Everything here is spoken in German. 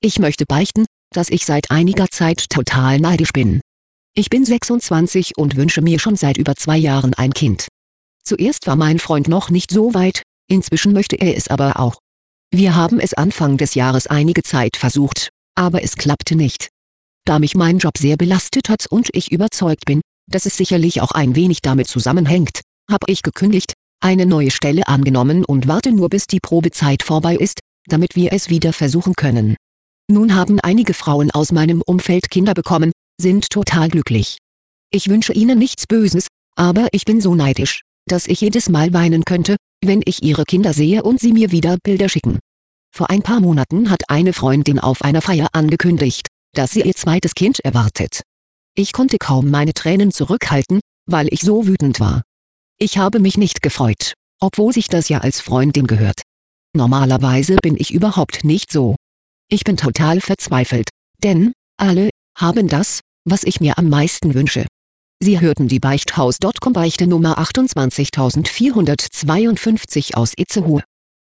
Ich möchte beichten, dass ich seit einiger Zeit total neidisch bin. Ich bin 26 und wünsche mir schon seit über 2 Jahren ein Kind. Zuerst war mein Freund noch nicht so weit, inzwischen möchte er es aber auch. Wir haben es Anfang des Jahres einige Zeit versucht, aber es klappte nicht. Da mich mein Job sehr belastet hat und ich überzeugt bin, dass es sicherlich auch ein wenig damit zusammenhängt, habe ich gekündigt, eine neue Stelle angenommen und warte nur bis die Probezeit vorbei ist, damit wir es wieder versuchen können. Nun haben einige Frauen aus meinem Umfeld Kinder bekommen, sind total glücklich. Ich wünsche ihnen nichts Böses, aber ich bin so neidisch, dass ich jedes Mal weinen könnte, wenn ich ihre Kinder sehe und sie mir wieder Bilder schicken. Vor ein paar Monaten hat eine Freundin auf einer Feier angekündigt, dass sie ihr zweites Kind erwartet. Ich konnte kaum meine Tränen zurückhalten, weil ich so wütend war. Ich habe mich nicht gefreut, obwohl sich das ja als Freundin gehört. Normalerweise bin ich überhaupt nicht so. Ich bin total verzweifelt, denn alle haben das, was ich mir am meisten wünsche. Sie hörten die Beichthaus.com Beichte Nummer 28452 aus Itzehoe.